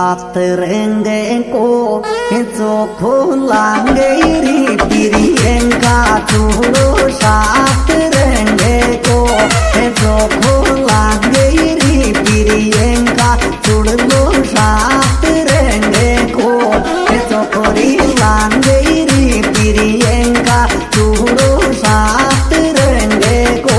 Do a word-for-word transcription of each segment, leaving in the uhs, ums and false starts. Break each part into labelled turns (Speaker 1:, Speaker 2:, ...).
Speaker 1: सात रंगे को चोखो लागे री प्रियंका चूड़ो सात रंगे को चोखो लागे री प्रियंका चूड़ो सात रंगे को चोखोरी लागे री प्रियंका चूड़ो सात रंगे को।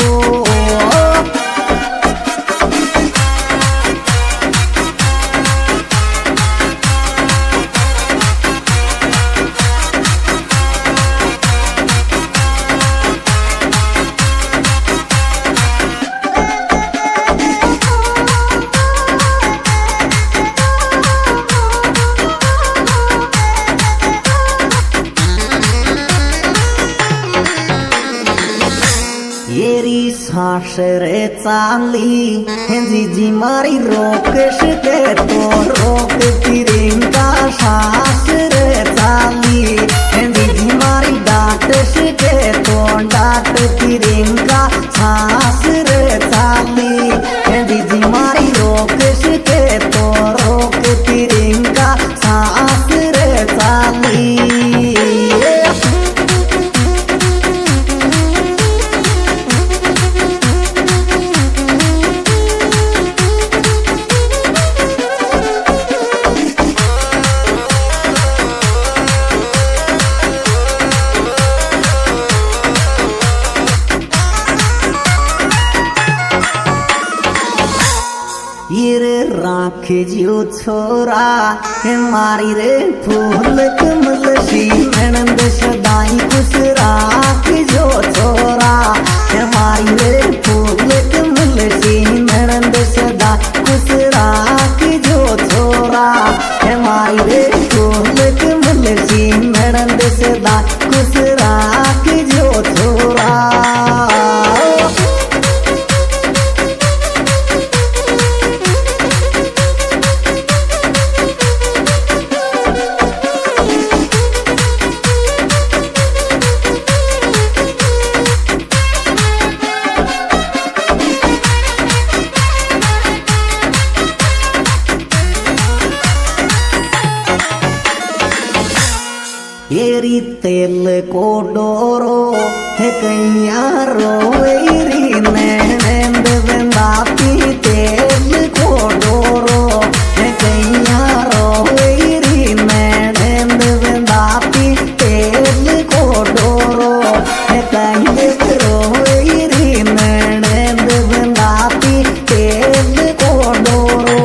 Speaker 1: येरी सासरे चाली जीजी मारी रोकश के तो रोक प्रियंका सासरे चाली जीजी मारी डांटश के तो डांट प्रियंका सासरे चाली जीजी मारी रोकश के तो रोक प्रियंका सासरे चाली। ये राख जो छोरा मारी रे फूल कमल सी ननंद सदाई खुश राख जो छोरा मारी रे फूल कमल सी ननंद सदा खुश राख जो छोरा मारी रे फूल कमल सी ननंद सदा खुश राख जो छोरा। येरी तेल को डोरो है कैया रोएरी नैंद बंदाती तेल को डोरो है कैया रोएरी नैंद बंदाती तेल को डोरो है कैया रोएरी नैंद बंदाती तेल को डोरो।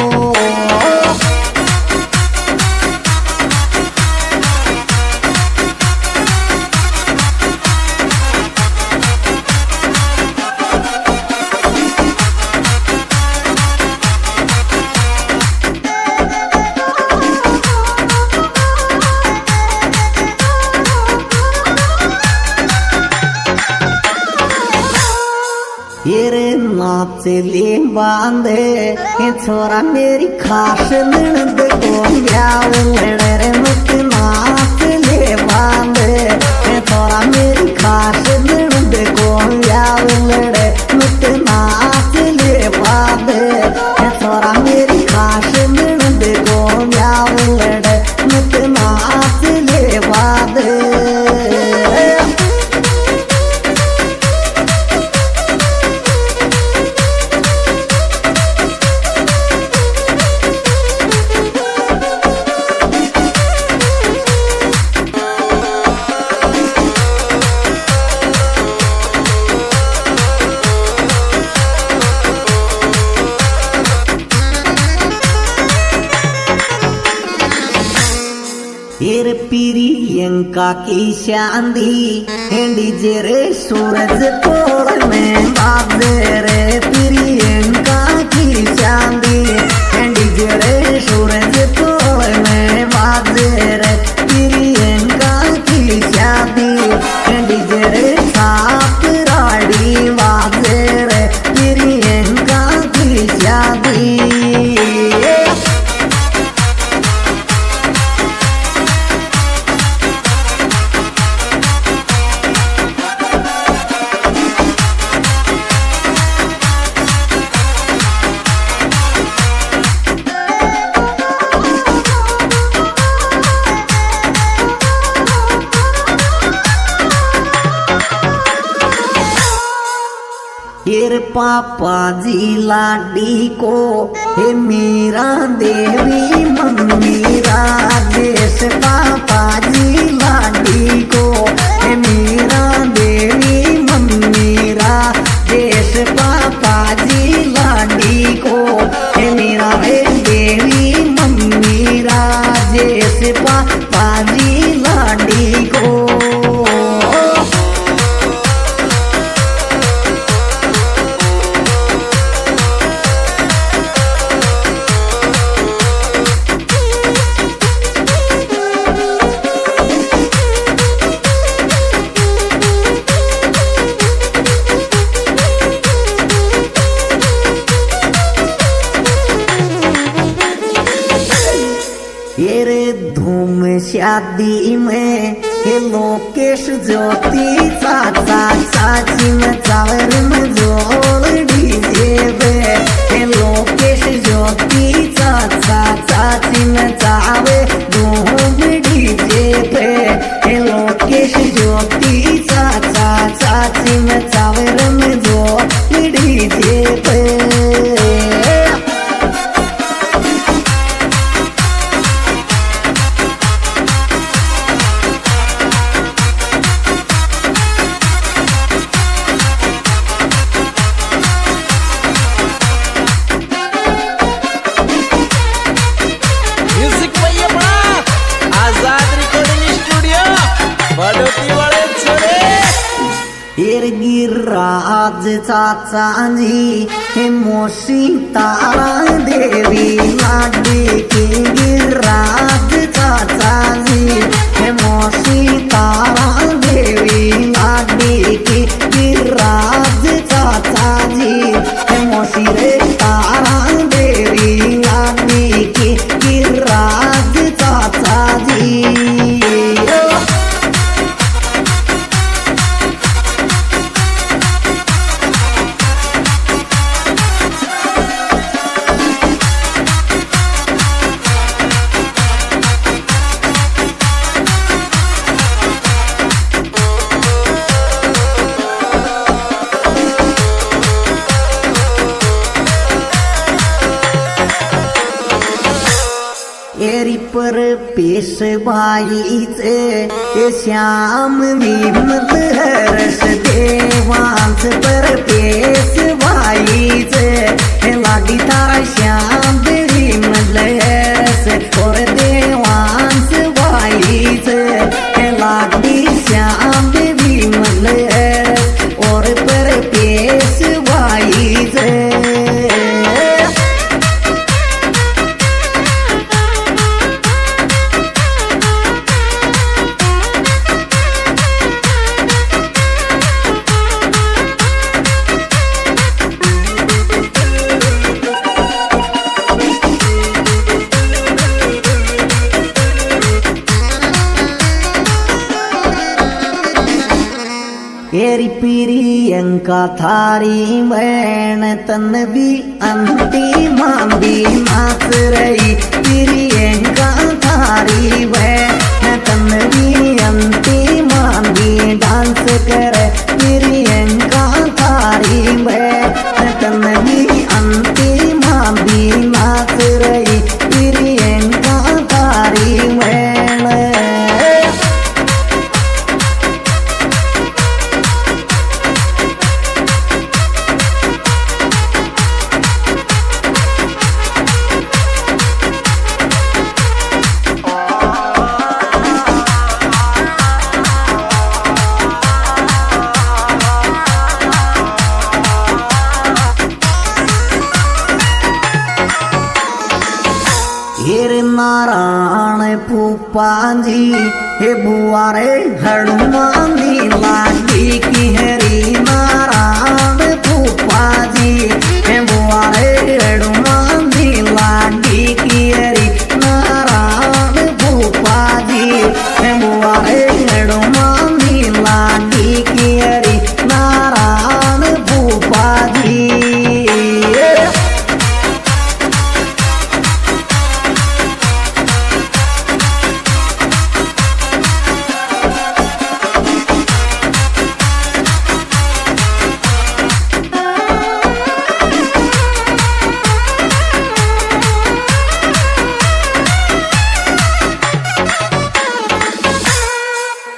Speaker 1: येरे नाचले बांधे छोरा मेरी खास ननद को ब्याह लड़े मुझ नाचले बांधे छोरा मेरी खास ननद को ब्याह लड़े मुझ नाचले बांधे छोरा मेरी खास ननद को ब्याह लड़े मुझ नाचले बांधे। येर प्रियंका की शांदी डीजे रे सूरज कोल में बाजे रे प्रियंका की शांदी डीजे रे सूरज कोल में बाजे रे प्रियंका की शांदी डीजे रे साप राड़ी बाजे रे प्रियंका की शांदी। पापा जी लाडी को, हे मीरा देवी मम्मी राजेश पापा जी लाडी को, हे मीरा देवी मम्मी राजेश पापा जी लाडी को, हे मीरा देवी मम्मी राजेश पापा जी लाडी को। ये रे धूम शादी में हे लोकेश ज्योति चाचा चाची में चावर में जोड़ डीजे पे, हे लोकेश ज्योति चाचा चाची में चावे धूम डीजे पे, हे लोकेश ज्योति चाचा चाची में चावर में जोड़ डीजे पे। गिरिराज चाचा जी हे मोशी तारा देवी लाडी की, गिरिराज चाचा जी हे मोशी तारा देवी लाडी की, गिरिराज चाचा जी हे मोशी रे तारा देवी लाडी की, गिरिराज चाचा जी। एरी पर पेश बाईचे हे श्याम विमल हर्ष देवांश पर पेश बाईचे हे लाडी तारा श्याम विमल हर्ष और देवांश बाईचे हे लाडी श्याम विमल हर्ष और पर पेश बाईचे। एरी प्रियंका थारी बहन तन्वी अंती मांबी नाच रही, प्रियंका थारी बहन तन्वी अंती मांबी डांस करे, प्रियंका थारी बहन तन्वी अंती मांबी नाच रही, प्रियंका थारी बहन। नारायण फूफा जी हे बुआरे हनुमान जी लाडी की, हरी नारायण फूफा जी हे बुआरे हनुमान जी लाडी की, हरी नारायण फूफा जी हे बुआरे हनुमान जी लाडी की, हरी नारायण फूफा जी।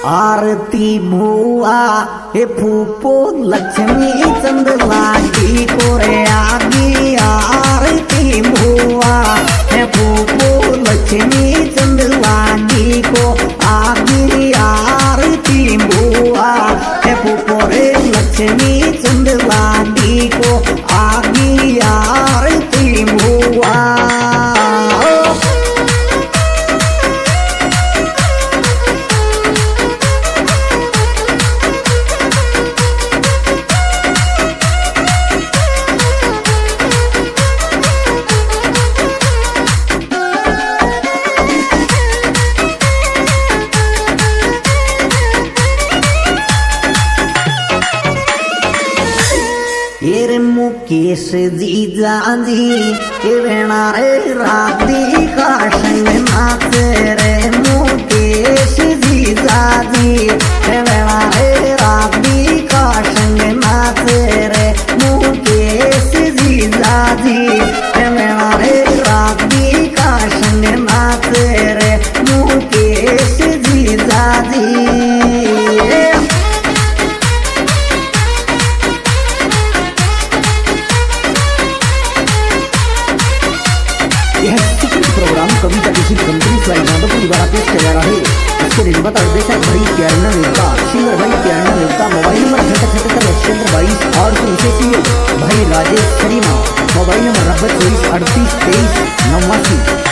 Speaker 1: आरती भुआ हे फूफो लक्ष्मी चंद लागी कोरे आगी आरती भुआ हे फूफो लक्ष्मी चंद लागी को आगी आरती भुआ हे फूफो रे लक्ष्मी चंद लागी को आगी आरती भुआ रे मुकेश जीजा जी के वेणा रे राती का संग नाचे रे मुकेश जीजा जी के वेणा रे राती का संग नाचे रे मुकेश जीजा जी के वेणा रे राती का संग नाचे रे मुकेश जीजा जी प्रोग्राम कविता किसी कंपनी फ्लाइट नाटकों द्वारा पेश किया जा रहा है। इसके निर्माता निर्देशक भाई प्यारना नेता, सिंगर भाई प्यारना नेता, मोबाइल नंबर अठहत्तर सतहत्तर अस्सी बाईस और भाई राजेश शर्मा, मोबाइल नंबर नब्बे चौबीस अड़तीस तेईस नवासी।